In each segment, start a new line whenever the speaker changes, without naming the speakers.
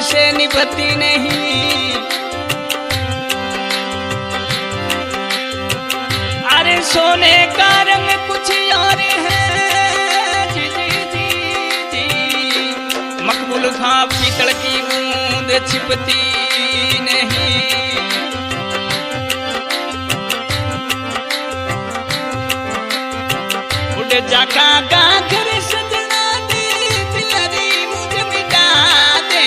से निभती नहीं। अरे सोने का रंग कुछ और है जी जी जी जी। मकबूल खां पीतल की बूंद छिपती नहीं। उड़ जाका का घर सजना दे दिलरी मुझे मिटा दे।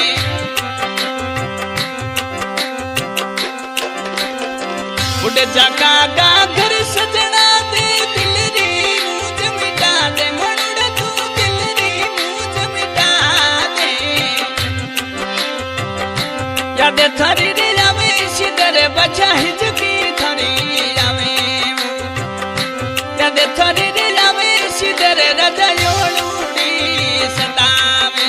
उड़ जाका का घर सजना दे दिलरी मुझे मिटा दे। मनुड़ तू दिलरी मुझे मिटा दे। याद थारी रे जावे सिदर बचा हिजकी थारी जावे। याद थारी रे जावे सिदर रजयोलूड़ी सतावे।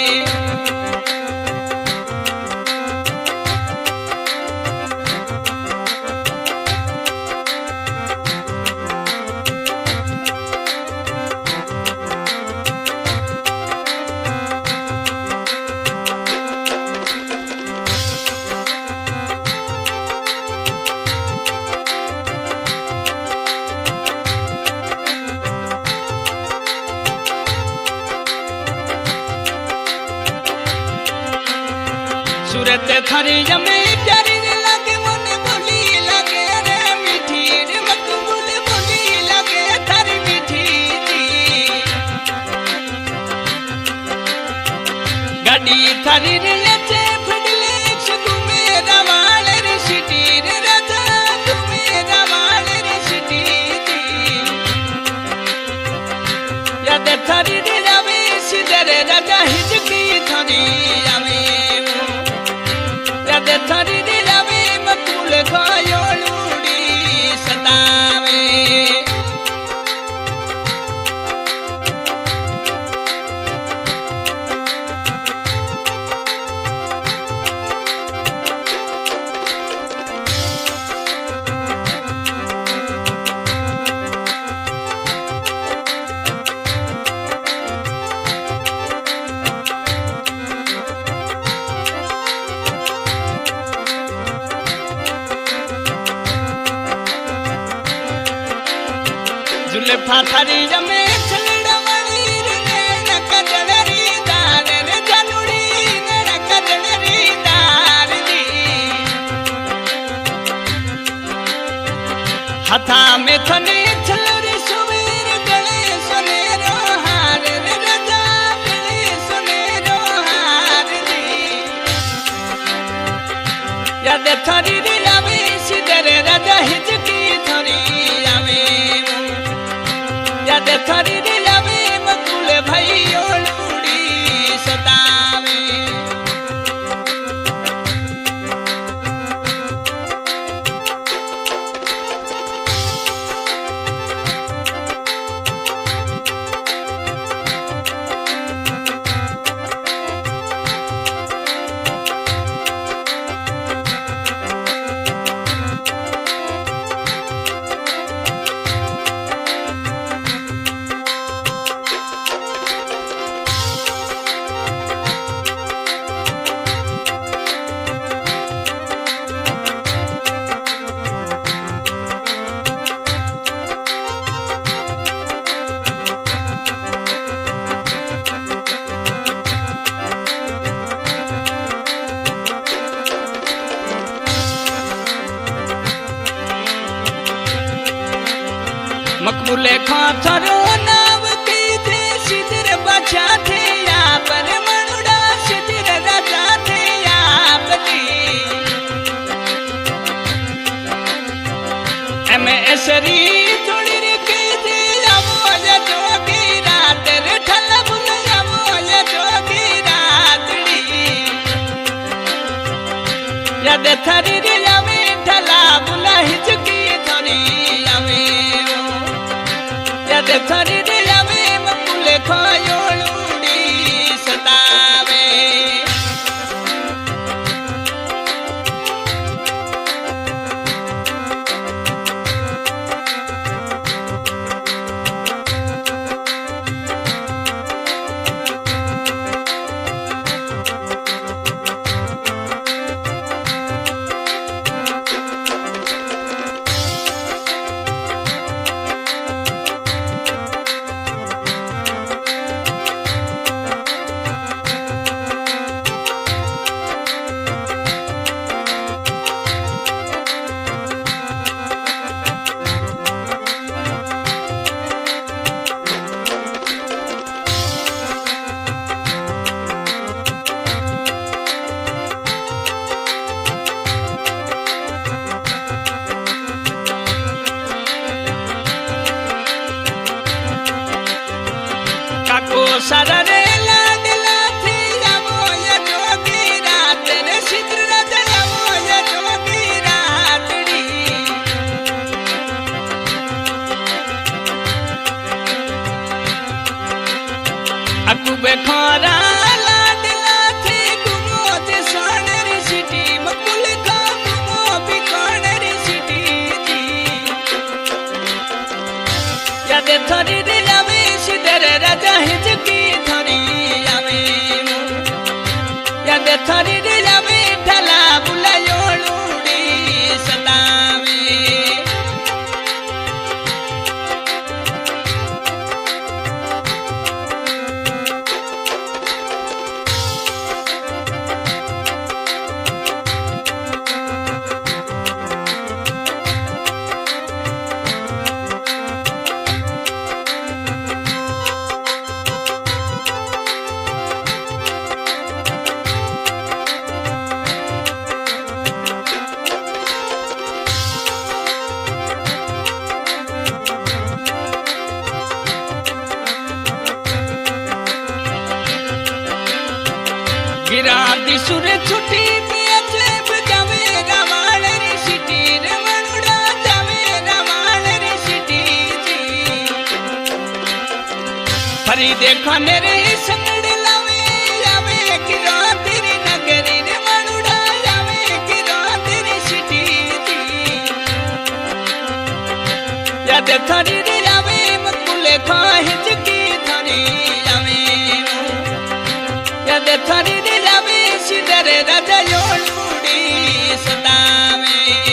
सूरत थारी जमे प्यारी लगे मन बोली लगे रे मीठी रे मकबूल बोली लगे थारी मीठी जी। गाड़ी थारी रे लेते फडले सगु मेरा वाले रे सिटी रे राजा तू मेरा वाले रे सिटी जी। याद थारी रे जावे सिदर राजा हिजकी थारी जावे। याद थारी रे जावे मकबूल खायोलूड़ी सतावे। जुल्फा थारी जमे छलड़ा वाली रे न कजड़ी दार रे जानुड़ी न कजड़ी दार दी। हथा में थने छलरे सुवेर गले सुनेरो हार रे राजा गले सुनेरो हार दी। याद थारी रे जावे सिदर राजा हिजकी थारी जावे। याद थारी रे जावे मकबूल भाईयोलूड़ी सतावे। मकबूल खां थारो नाम की थे सिदर बचा थे या पर मनुड़ा सिदर राजा थे या बदी। एसरी थोड़ी रे के थे अमोज जोगी रात रे ठल्ला बुल अमोज जोगी रातड़ी। याद थारी रे जावे ठल्ला बुला हिजकी थारी जावे। याद थारी रे जावे मकबूल खायोलूड़ी सतावे। याद थरी रे जावे ढला बुलायोड़ूड़ी सदावे गिरा दिसुर छुट्टी पे अजब जावे रवाल रे सिटी रमणुड़ा जावे रवाल रे सिटी जी फरी देखा मेरे संगड़ लावे जावे गिरा तेरी नगरी रमणुड़ा जावे गिरा तेरी सिटी जी याद थरी रे जावे मकुले खाहिज की थरी जावे याद थरी सिदर रजयोड़ूड़ी सदावे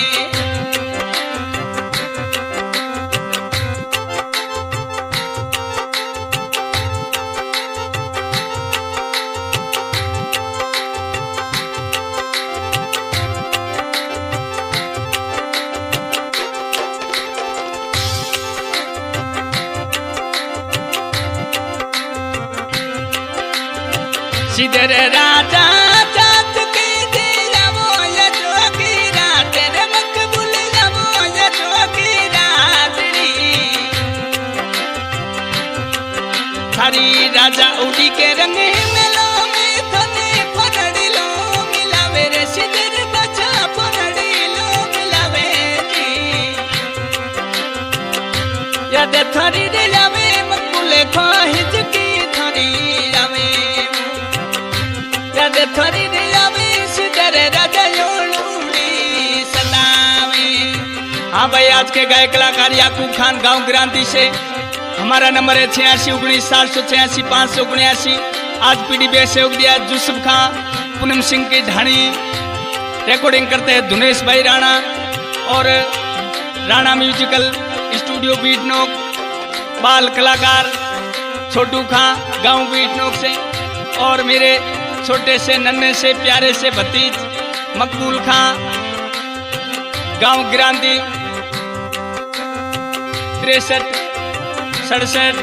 सिदर राजा थारी राजा उड़ी के रंग मेलो में थने पनड़ी लो मिलावे रे सिदर बचा पनड़ी लो मिलावे जी याद थारी रे जावे मकुले खाहिज की थारी जावे याद थारी रे जावे सिदर राजा योड़ूड़ी सदावे। हाँ भाई आज के गायक कलाकार याकूब खान गांव ग्रांति से हमारा नंबर है 8619 आज पीडीबी सहयोग दिया यूसुफ खां पूनम सिंह की ढाणी रिकॉर्डिंग करते हैं धुनेश भाई राणा और राणा म्यूजिकल स्टूडियो बीटनोक बाल कलाकार छोटू खां गांव बीटनोक से और मेरे छोटे से नन्हे से प्यारे से भतीज मकबूल खां गांव ग्रांति 63 67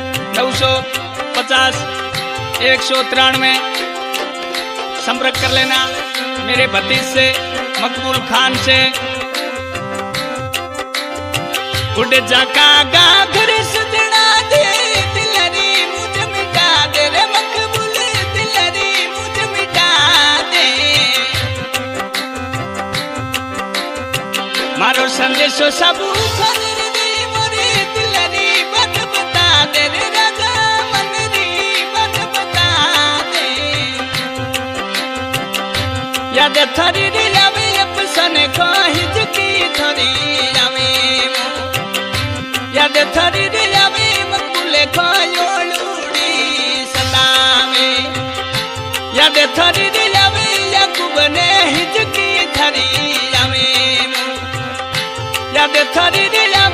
950 193 संपर्क कर लेना मेरे भतीज से मकबूल खान से। उड़ जाका गाघर सजना दे दिलरी मुझ मिटा दे रे मकबूल दिलरी मुझ मिटा दे मारो संदेशो सबू याद थरी रे जावे अपसन खाहिज की थरी जावे याद थरी रे जावे मकुले खायोड़ूड़ी सदावे याद थरी रे जावे याकूब ने हिज की थरी जावे याद थरी रे